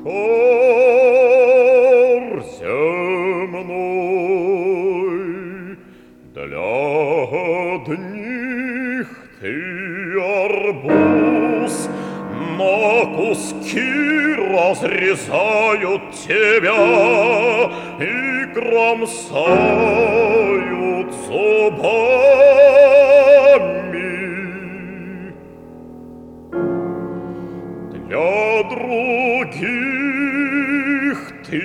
Шар земной для одних ты арбуз, на куски разрезают тебя и кромсают зубами. Для других ты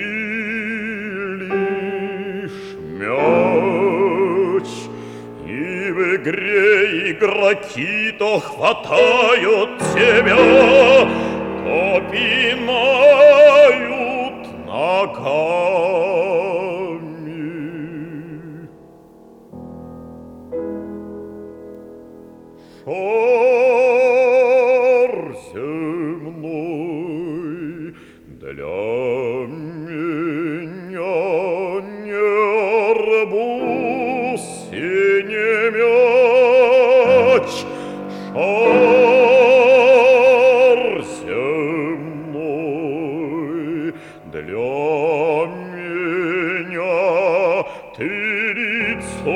лишь мяч, и в игре игроки то хватают тебя, то пинают ногами. Шар земной для меня не арбуз и не мяч. Шар земной для меня ты лицо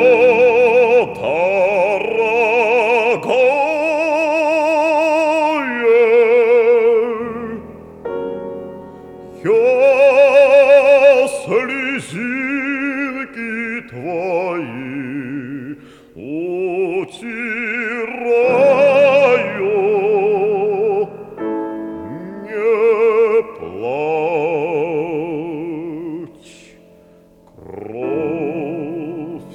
я слезинки твои утираю. Не плачь, кровь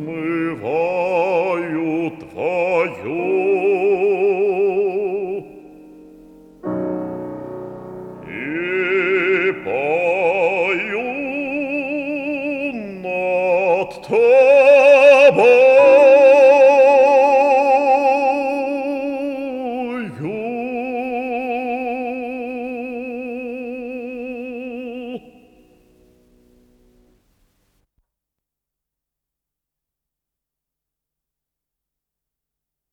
смываю твою. Пою над тобой.